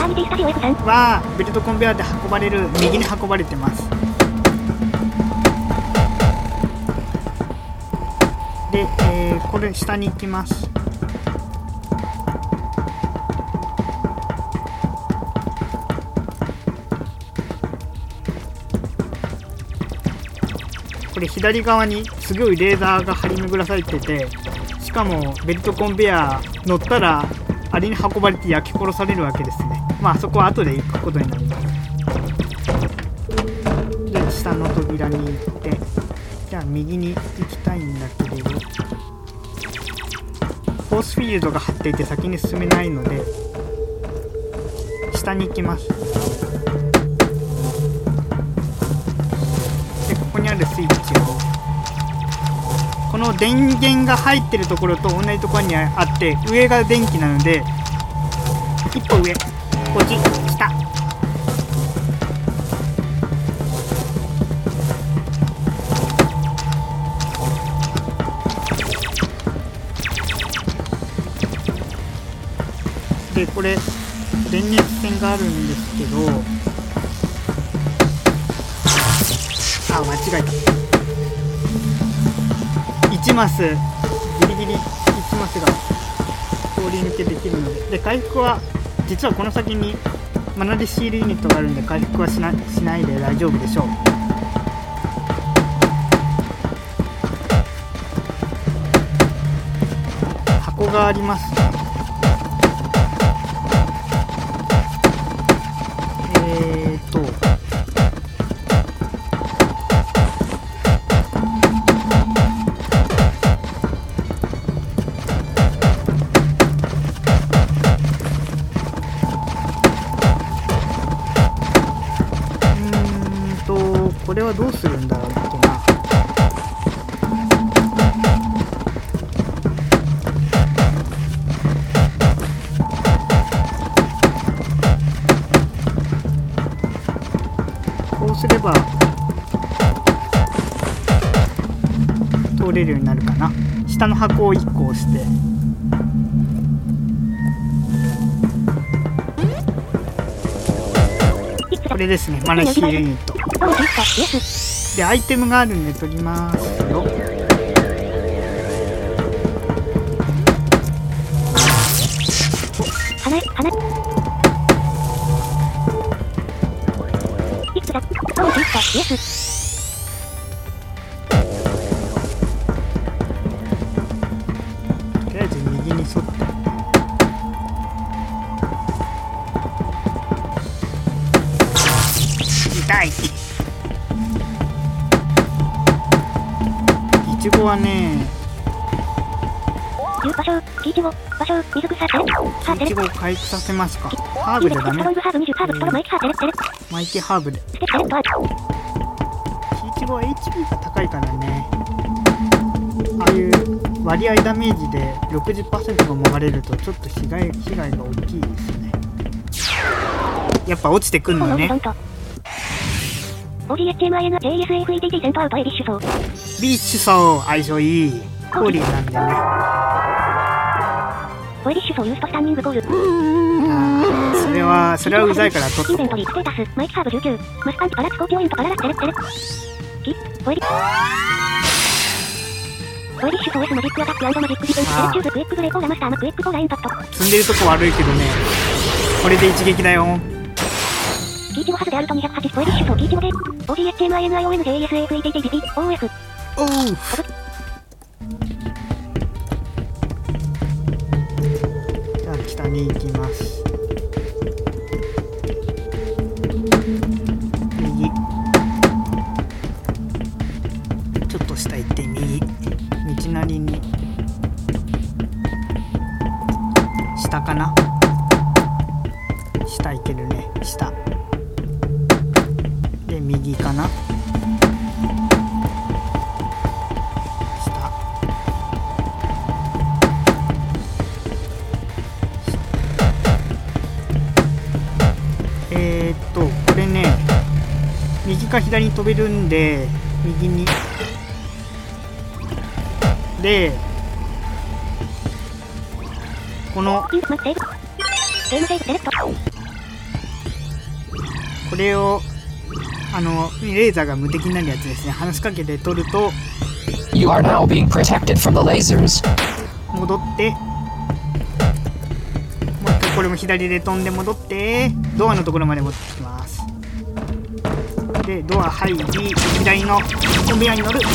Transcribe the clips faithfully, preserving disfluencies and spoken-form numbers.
はベルトコンベヤーで運ばれる右に運ばれてます。で、えー、これ下に行きます。これ左側にすごいレーザーが張り巡らされてて、しかもベルトコンベヤー乗ったらあれに運ばれて焼き殺されるわけですね。まあそこは後で行くことになります。で下の扉に行って、じゃあ右に行きたいんだけれど、フォースフィールドが張っていて先に進めないので下に行きます。でここにあるスイッチを、この電源が入ってるところと同じところにあって、上が電気なので一歩上、こっち下、でこれ電熱線があるんですけど、あ間違えた、いちマスギリギリいちマスが通り抜けできるので、で回復は実はこの先にマナリシールユニットがあるんで回復はしな、しないで大丈夫でしょう。箱がありますね。えーとこれはどうするんだろうっけな。こうすれば通れるようになるかな。下の箱をいっこ押して、これですね、マナシールユニットでアイテムがあるんで取りますよ。とりあえず右に沿って、痛い。いちごはね、いちごを回復させますか。ハーブでダメ。マイティハーブで。いちごは エイチピー が高いからね、ああいう割合ダメージで ろくじゅっパーセント がもがれるとちょっと被害、被害が大きいですね。やっぱ落ちてくんのね。 オージーエイチエムアイエヌジェイエスエフイーティーティー セントアウトエビッシュソー。 ビッシュソー相性いい。コーリーなんでね。 オエビッシュソーユーストスタンニングコール。 あそれは、それはうざいから取っとこう。 インベントリーステータス、マイキハーブじゅうきゅう。マスパンチパラチコーピオイントパララテレテレ。キオエビ。オエビッシュソー S マジックアタック&マジックディフェンステレチューズクエックグレーコーラマスターマクエックコーラインパクト。 積んでるとこ悪いけどね。これで一撃だよ。 キイチゴハスであるとにひゃくはちじゅうオエビッシュソーキイチゴゲー。オージーエイチエムアイエヌアイオーエヌジェイエスエフイーティーティージーピーオーエフ。 おう。じゃあ北に行きます。右。ちょっと下行って右。道なりに。下かな。下行けるね。下。で右かな。えー、っとこれね、右か左に飛べるんで右にで、このこれをあのレーザーが無敵になるやつですね。話しかけて取ると You are now being protected from the lasers. 戻って、もう一回これも左で飛んで戻ってドアのところまで持ってきます。でドア入り、左のコンベヤーに乗る。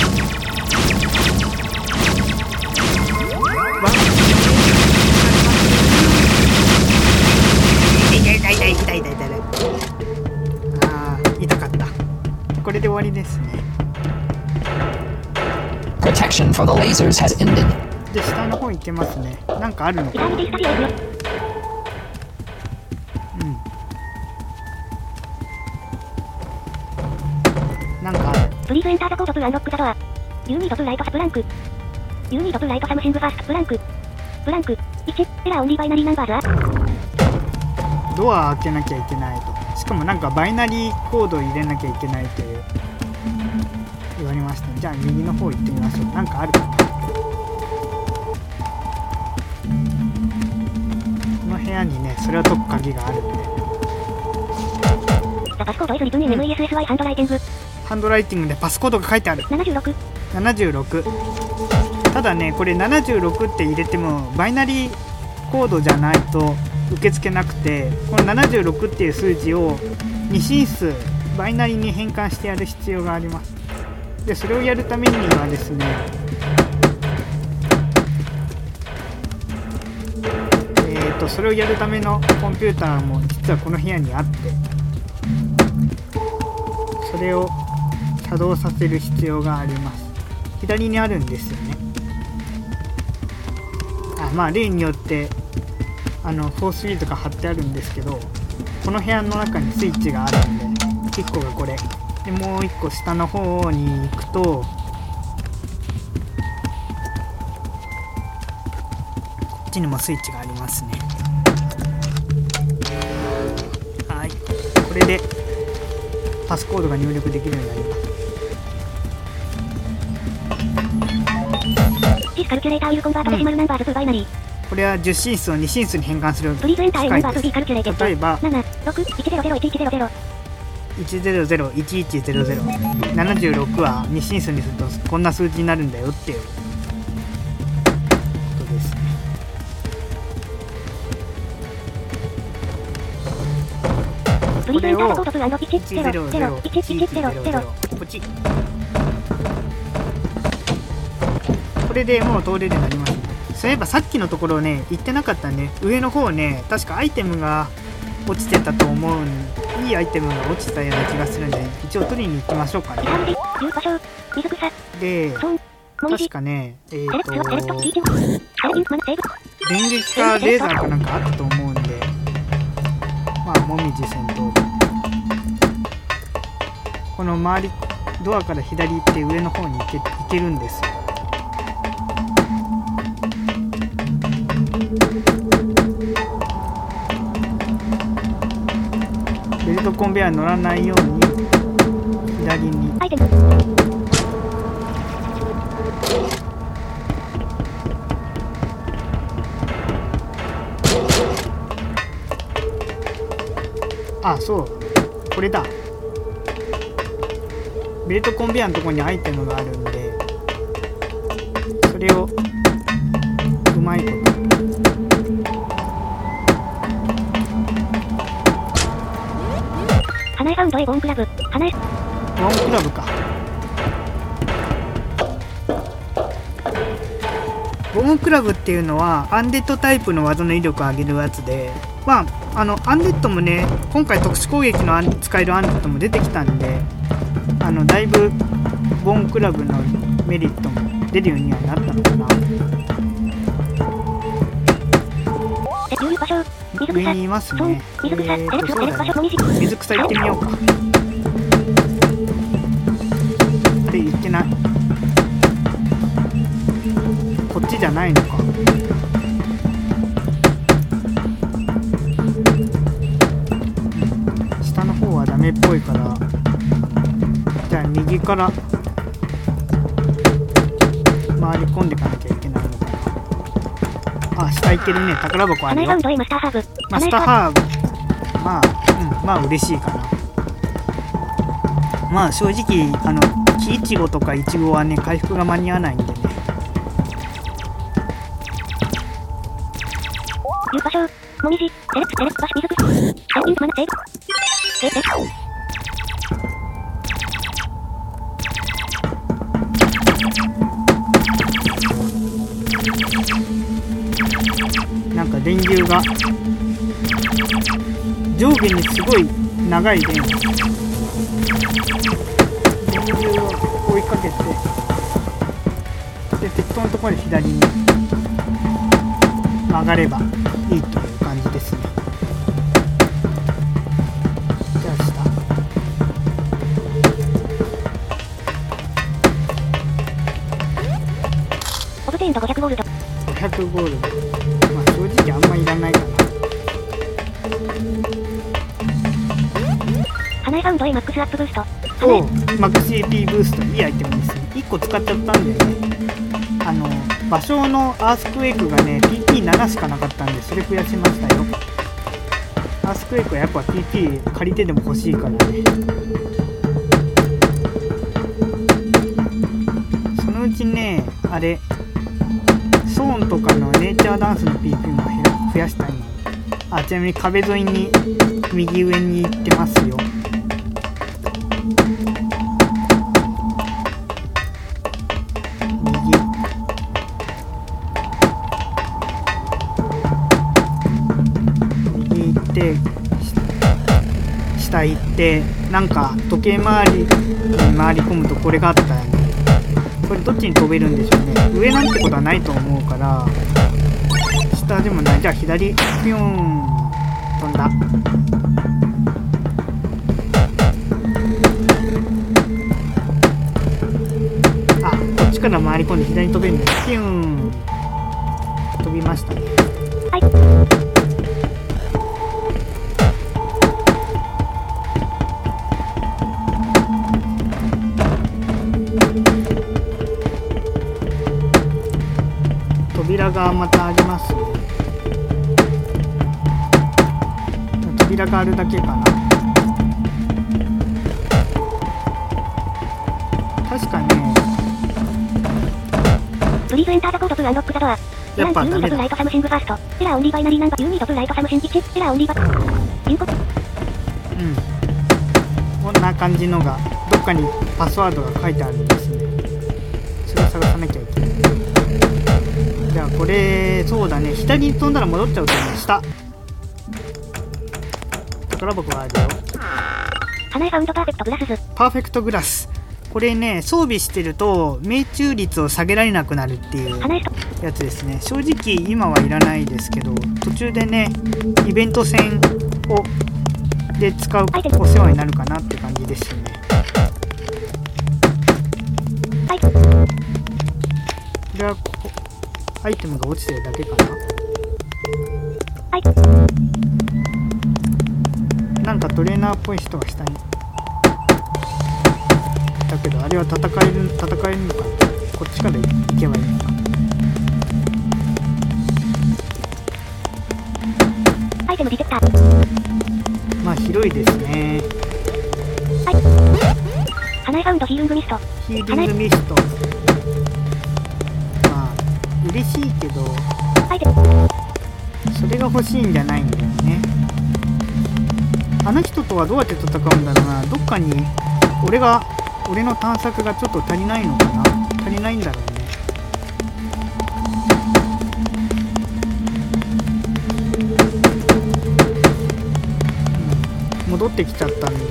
痛い痛い痛い痛い痛い痛い。あー痛かった。これで終わりですね。 Protection from the lasers has ended. で下の方行けますね。なんかあるのかな。うん。なんかある。 プリーズエンターザコードプルアンロックザドア。ユーニードプライトサブランク。ユーニードプライトサムシングファーストブランク。ブランク。いち、エラーオンリーバイナリーナンバーズア。 ドア開けなきゃいけないと。しかもなんかバイナリーコードを入れなきゃいけないという言われましたね。じゃあ右の方行ってみましょう。なんかあるかな。この部屋にね、それを解く鍵があるんで。 ザパスコード is written in エムイーエスエスワイ ハンドライティング。 ハンドライティングでパスコードが書いてある。 ななじゅうろく。 ななじゅうろく。ただね、これななじゅうろくって入れてもバイナリーコードじゃないと受け付けなくて、このななじゅうろくっていう数字をに進数バイナリーに変換してやる必要があります。でそれをやるためにはですね、えーとそれをやるためのコンピューターも実はこの部屋にあって、それを作動させる必要があります。左にあるんですよね。あ、まあ例によってあのフォースフィールドが貼ってあるんですけど、この部屋の中にスイッチがあるんで、いっこがこれで、もういっこ下の方に行くと、こっちにもスイッチがありますね。はい、これでパスコードが入力できるようになります。 シスカルキュレーターウィルコンバートデシマルナンバーズツーバイナリー。 これはじゅう進数をに進数に変換するプリーズエンターエナンバーズ機 B カルキュレーテッド。 例えばなな、ろく、いちゼロゼロいちいちゼロゼロ。 いちゼロゼロいちいちゼロゼロ、ななじゅうろくはに進数にするとこんな数字になるんだよっていうことですね。 プリーズエンターザコードプルアンロいちゼロゼロいちいちゼロゼロ、ポチッ。これでもう通れるようになりますね。そういえばさっきのところね行ってなかったね。上の方ね、確かアイテムが落ちてたと思うんいいアイテムが落ちたような気がするんで、一応取りに行きましょうかね。で確かね、えーと電撃かレーザーかなんかあったと思うんで、まあもみじ戦闘この周りドアから左行って上の方に行け、行けるんですよ。ベルトコンベヤーに乗らないように左に。あ、そうこれだ。ベルトコンベヤーのところにアイテムがあるんで、それをうまいこと。 花江サウンドへボーンクラブ。花江ボーンクラブか。ボーンクラブっていうのはアンデッドタイプの技の威力を上げるやつで、まああのアンデッドもね、今回特殊攻撃の使えるアンデッドも出てきたんで、あのだいぶボーンクラブのメリットも出るようにはなったのかな。上にいますね。えーとそうだね、水草行ってみようか。で行ってない。こっちじゃないのか。下の方はダメっぽいから、じゃあ右から回り込んでいかなきゃいけないのかな。あ、下行ってるね。宝箱あるよ。マスターハーブ。まあ、うん、まあ嬉しいかな。 まあ正直あの木いちごとかいちごはね回復が間に合わないんでね。 流馬賞、もみじ、テレッツテレッツバシ水草、最近すまなセーブ。セーブです。 なんか電流が上下にすごい長い電電流を追いかけて、で適当なところで左に曲がればいいという感じですね。じゃあ下オブテインドごひゃくゴールド。 ごひゃくゴールド、まあ正直あんまいらないかな。 花江ファウンド A マックスアップブースト。 おう、マックス エーピー ブースト、いいアイテムですね。いっこ使っちゃったんだよね。あの場所のアースクエイクがね ピーピーなな しかなかったんで、それ増やしましたよ。アースクエイクはやっぱ ピーピー 借りてでも欲しいからね。そのうちね、あれソーンとかのネイチャーダンスの ピーピー も増やしたいな。あ、ちなみに壁沿いに右上に行ってますよ。右右行って下行って、なんか時計回りに回り込むとこれがあったよね。これどっちに飛べるんでしょうね。上なんてことはないと思うから下でもない。じゃあ左ピューン飛んだ。あ、こっちから回り込んで左に飛べるんだ。ピューン飛びましたね。 はい。 扉がまたありますね。扉があるだけかな。確かね。 プリーズエンターザコードプアンロックザドア。 やっぱダメだ。 ユーニードブライトサムシングファースト。エラーオンリーバイナリーナンバーユーニードブライトサムシンいち。エラーオンリーバイ。インコ。 うん。こんな感じのがどっかにパスワードが書いてあるんですね。それを探さなきゃいけない。じゃあこれそうだね、左に飛んだら戻っちゃうと思う。下宝箱があるよ。 花江ファウンドパーフェクトグラスズ。 パーフェクトグラス、これね装備してると命中率を下げられなくなるっていうやつですね。正直今はいらないですけど、途中でねイベント戦をで使うお世話になるかなって感じですよね。 はい、 これはこアイテムが落ちてるだけかな。 はい、 なんかトレーナーっぽい人が下にだけど、あれは戦える戦えるのかな。こっちから行けばいいのか。 アイテムディテクター。 まあ広いですね。 はい、花江ファウンドヒーリングミスト。 ヒーリングミスト、まあ嬉しいけどアイテムそれが欲しいんじゃないんだよね。あの人とはどうやって戦うんだろうな。どっかに俺が俺の探索がちょっと足りないのかな。足りないんだろうね。戻ってきちゃったんで、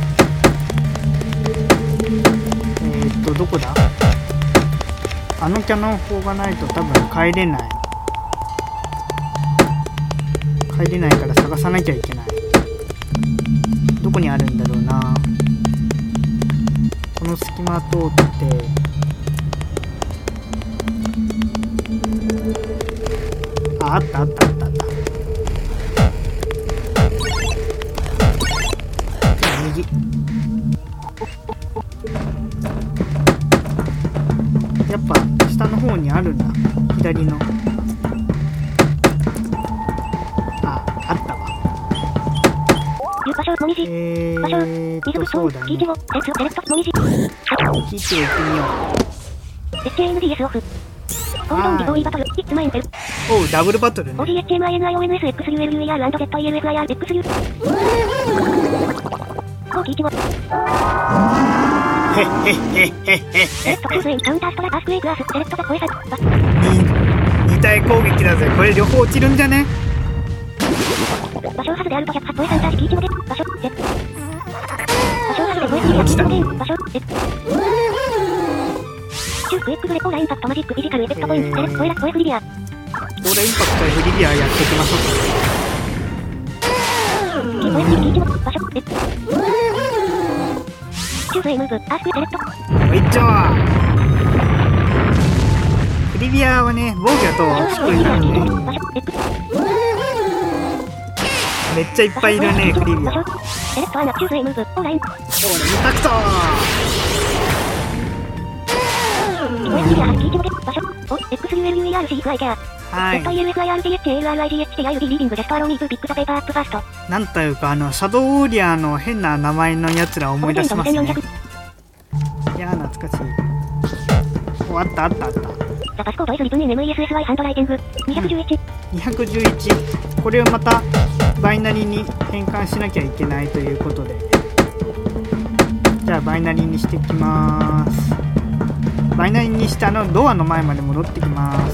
えー、っとどこだ。あのキャノン砲がないと多分帰れない帰れないから探さなきゃいけない。どこにあるんだろうな。この隙間通ってあ、あったあったあったあった。右。やっぱ下の方にあるんだ。左のあ、あったわ。 流場所、もみじ。 え場所、 ーっと、 水口そうだね。 キイチゴ、セツ、セレクト、もみじ。 キイチゴ行ってみよエイチエヌディーエス オフ。コードンリボーイバトル、イッツマインフェル。 う。おう、ダブルバトルね。 オージーエイチエムアイエヌアイオーエヌエスエックスユーエルユーイーアールアンドゼットイーエルエフアイアールエックスユー。コーキイチゴ。 へっへっへっへっへっセレクトチューズエイカウンターストラアースクエイクアース、セレクトザコエサバス。 に二体攻撃だぜ。これ両方落ちるんじゃね？ 場所ハズであるとひゃくはちポエサンタージキイチゴゲ。場所、セ場所ハズでコエスリアキイチゴゲイン。場所、セチュークエックグレコーラインパクトマジックフィジカルエフェクトポイントセレクトコエラコエフリビア。 オーラインパクトやフリビアやっていきましょうキーコエスキイチゴ、場所、セチューズエイムーブ、アースクエセレクト。 か。おいっちょー。フリビアはね、防御と低いからね。 場所、エックス。 めっちゃいっぱいいるね、フリビア。 場所、セレクトアナチューズエイムーブ、オーライン。 オーラインパクトコエスリアハキイチゴゲ、場所、オ、エックスユーエルユーイーアールシー クアイケア。 は Z い。 イーエルエフアイアールジーエイチエーエルアールアイジーエイチティーアイユーディーリーディングジャストアローミートゥピックザペーパーアップファースト。 なんというか、あの、シャドウウォーリアーの変な名前のやつらを思い出しますね。いやー、懐かしい。お、あったあったあった。 ザパスコード S リプン エヌエムイーエスエスワイ ハンドライティング。にひゃくじゅういち。 にひゃくじゅういち。これをまたバイナリに変換しなきゃいけないということで。じゃあ、バイナリにしていきます。バイナリにしてあのドアの前まで戻ってきます。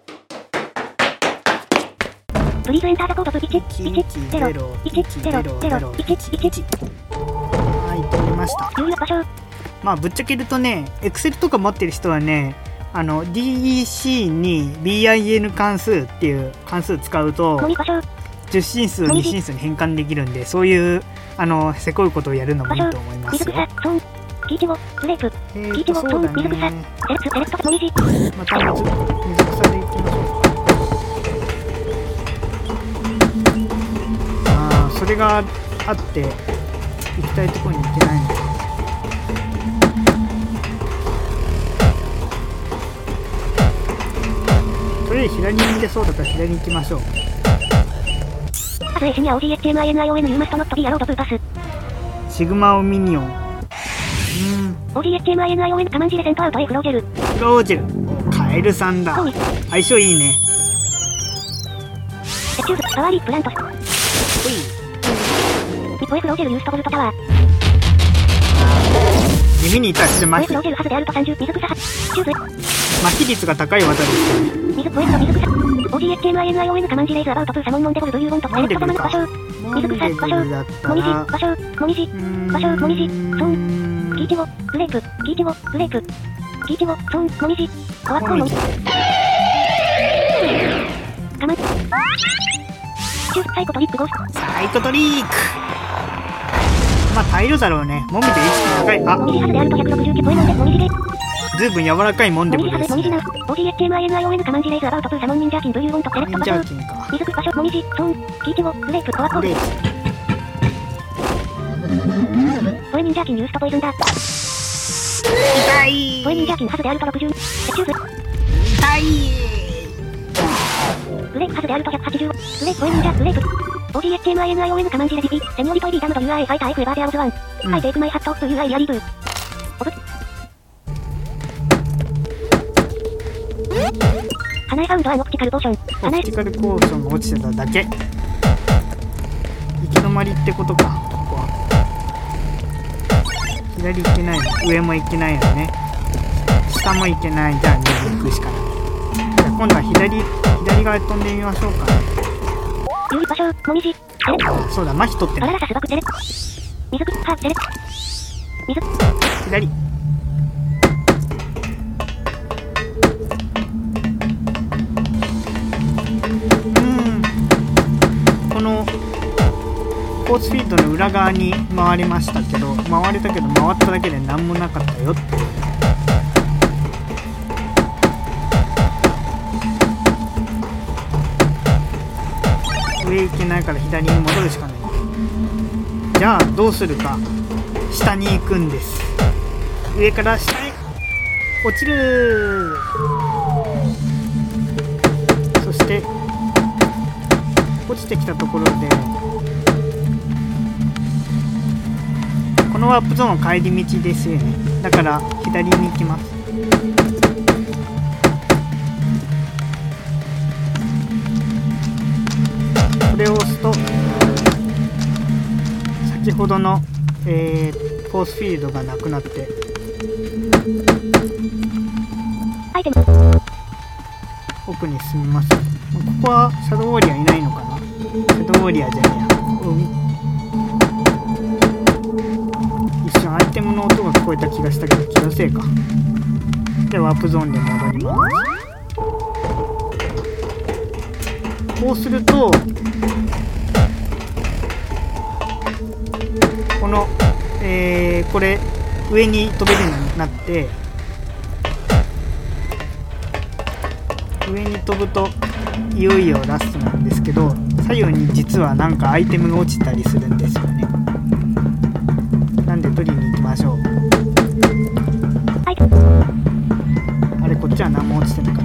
プリーズエンターザコードいち、いち、ゼロ、いち、ゼロ、ゼロ、いち、いち。 はい、取れました。 入力場所。 まあ、ぶっちゃけるとね、Excel とか持ってる人はね、あの ディーイーシー に ビーアイエヌ 関数っていう関数使うともみ場所。 じゅっ進数、に進数に変換できるんで、そういうあのせこいことをやるのもいいと思います水よ。 草、ソン、キイチゴ、グレープ、 えキイチゴ、ソン、 ーとそうだ水草、セね。 レクト、セレクト、もみじ。 また水水草でいきましょうか。ああ、それがあって行きたいところに行けないのか。とりあえず左に行けそうだから左に行きましょう。 アズエシニア オージーエイチエムアイエヌアイオーエヌ ユーマストノットビーアロードプーパス。 シグマオミニオン。うーん。 オージーエイチエムアイエヌアイオーエヌ カマンジレセントアウトエフロージェル。 フロージェル。カエルさんだ。 コウミ。 相性いいね。 セチューズ、パワーリープラント。ミポエフロージェルユーストボルトタワー。 地味に達してポエ麻痺フロージェルハズであるとさんじゅう、水草はち、チューズ。 麻痺率が高い技ですね。 水ポエフロ水草。オージーエイチエムアイエヌアイオーエヌ カマンジレイズアバウトプーサモンモンデボルブユーボントセレクトザマの場所。水草、場所。もみじ、場所、もみじ、場所、もみじ、ソン。キイチゴ、グレープ、キイチゴ、グレープ。キイチゴ、ソン、もみじ。コワッコウモミ。カマン。チュー、サイコトリックゴースト。 サイコトリーク。まあ耐えるだろうね。もみで意識高い。あ、 もみじハズであるとひゃくろくじゅうきゅうポエモンで、もみじゲー。 ずいぶん柔らかいモンデもみじハズ、 ブルですもみじナウ。 ね。 オージーエイチエムアイエヌアイオーエヌ カマンジレイズアバウトプーサモンニンジャーキンブユーボントセレクト場所。 ジャーキンか。 水草、場所、もみじ、ソン。キイチゴ、グレープ、コワッコウ。 グレープ。 ポエニンジャーキンユーストポイズンだ。 痛いポエニンジャーキンハズであるとろくじゅう。セチューズ。 痛い。 グレープハズであるとひゃくはちじゅう。グレープポエニンジャー、グレープ。オージーエイチエムアイエヌアイオーエヌ カマンジレジピ。セニョリトイビーダムド ユーアイ ファイター F エバーゼアオズワン。 うんアイテイクマイハットオフと ユーアイ リアリーブー。オブ。花江サウンドはノクティカルポーション。 オ花江プティカルコーションが落ちてただけ。行き止まりってことか、ここは。左行けないの。上も行けないよね。下も行けない。じゃあ右行くしかない。じゃあ今度は左、左側へ飛んでみましょうかね。 有利場所、もみじ。セレクト。 あ、そうだ、麻痺取ってない。 バララサスバクセレクト。水草、セレクト。水。 左。このコースフィードの裏側に回りましたけど、回れたけど回っただけで何もなかったよって。上行けないから左に戻るしかない。じゃあどうするか。下に行くんです。上から下へ落ちる。そして落ちてきたところでのワープゾーン帰り道ですよね。だから左に行きます。これを押すと先ほどの、えー、フォースフィールドがなくなってアイテム。 奥に進みます。ここはシャドウウォーリアいないのかな。シャドウウォーリアじゃねえや、うん、一瞬アイテムの音が聞こえた気がしたけど気のせいか。でワープゾーンで戻ります。こうするとこの、えー、これ上に飛べるようになって、上に飛ぶといよいよラストなんですけど、左右に実はなんかアイテムが落ちたりするんですよね。なんで取りに行きましょう。あれこっちは何も落ちてなかった。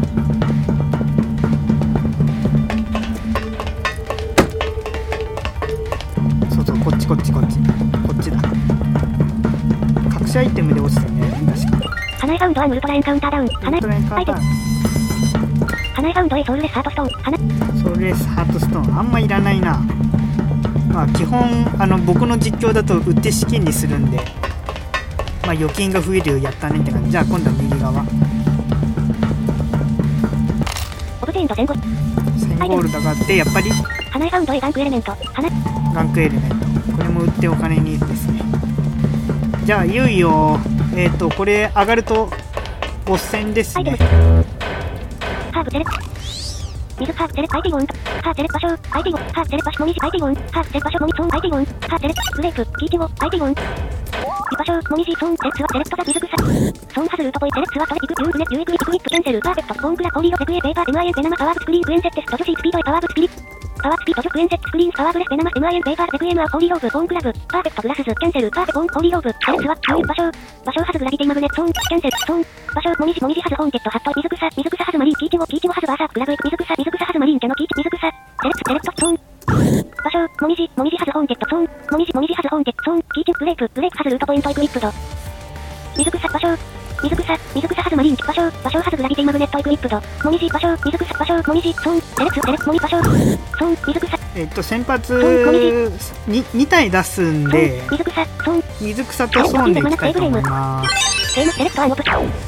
そうそう、こっちこっちこっちこっちだ。隠しアイテムで落ちてるね、確か。 花江サウンドはウルトラエンカウンターダウン。花江アイテム。花江サウンドへソウルレスハートストーン。花ソウルレスハートストーンあんまいらないな。まあ基本あの僕の実況だと売って資金にするんで、まあ預金が増えるよやったねって感じ。じゃあ今度は右側。 オブジェントせんごひゃく。 せんゴールドがあってやっぱり花江サウンドへガンクエレメント。花ガンクエレメント。これも売ってお金にですね。じゃあいよいよえっとこれ上がるとボス戦ですね。 ハーブセレク水ハーブセレクアイティゴンハーセレク場所アイティゴンハーセレク場所モミジアイティゴンハーセレク場所モミソンアイティゴンハーセレクグレープキイチゴアイティゴン場所モミジソンセレクツはセレクトザ水草ソンハズルートボイセレクツはトレイクユーグネユークイクイップキャンセルパーフェクトボンクラコーリーロセクエペーパー エムアイエン ペナマパワーブスクリーンクエンセッテストジョシースピードエパワーブスピリパワースピードジョクエンセットスクリーンパワーブレスペナマ エムアイエン ペーパーレクエムアコーリーローブボンクラブパーフェクトグラスズキャンセルパーフェボンコーリーローブセレクツはキュー場所場所ハズグラビティマグネットソンキャンセルソン場所モミジモミジハズホーンテッドハット水草水草ハズマリンキイチゴキイチゴハズバーサークグラブエク水草水草ハズマリンキャノキイチ水草セレクツセレクトソン場所モミジモミジハズホーンテッドソンモミジモミジハズホーンテッドソンキイチグレープグレープハズルートポイントエクイップド水草場所水草水草ハズマリン場所場所ハズグラビティマグネットエクイップドモミジ場所水草場所モミジソンセレクツセレクモミ場所ソン水草えっと先発 に, に体出すんで水草ソン水草とソンでいきたいと思います。 ゲームセレクトアンオプ